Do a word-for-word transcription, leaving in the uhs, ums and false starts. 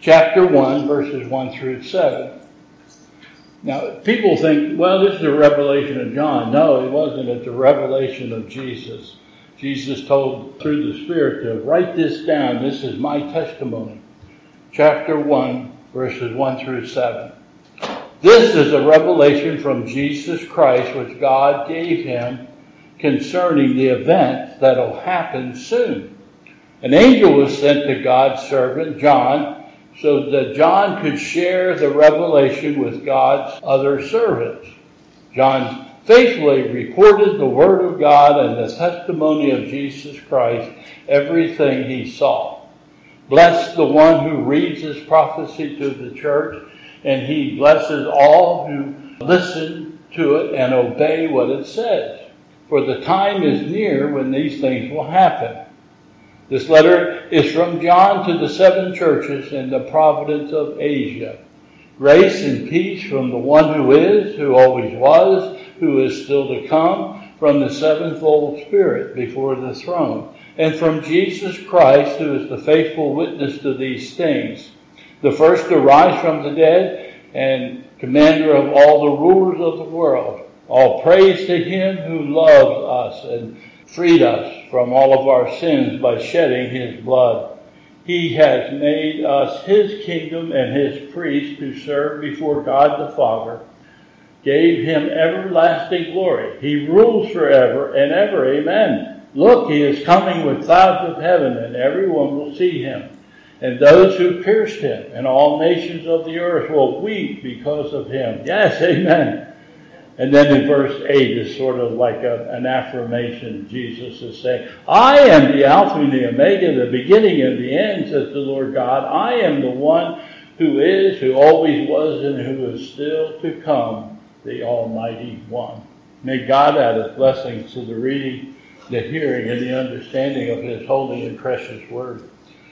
chapter one, verses one through seven. Now, people think, well, this is a revelation of John. No, it wasn't. It's a revelation of Jesus. Jesus told through the Spirit to write this down. This is my testimony. Chapter one, verses one through seven. This is a revelation from Jesus Christ, which God gave him concerning the events that will happen soon. An angel was sent to God's servant, John, so that John could share the revelation with God's other servants. John faithfully reported the word of God and the testimony of Jesus Christ, everything he saw. Bless the one who reads this prophecy to the church, and he blesses all who listen to it and obey what it says. For the time is near when these things will happen. This letter is from John to the seven churches in the province of Asia. Grace and peace from the one who is, who always was, who is still to come, from the sevenfold Spirit before the throne, and from Jesus Christ, who is the faithful witness to these things, the first to rise from the dead and commander of all the rulers of the world. All praise to him who loves us and freed us from all of our sins by shedding his blood. He has made us his kingdom and his priests to serve before God the Father, gave him everlasting glory. He rules forever and ever. Amen. Look, he is coming with clouds of heaven, and everyone will see him. And those who pierced him, and all nations of the earth will weep because of him. Yes, amen. And then in verse eight is sort of like a, an affirmation. Jesus is saying, I am the Alpha and the Omega, the beginning and the end, says the Lord God. I am the one who is, who always was, and who is still to come, the Almighty One. May God add his blessings to the reading, the hearing, and the understanding of his holy and precious word.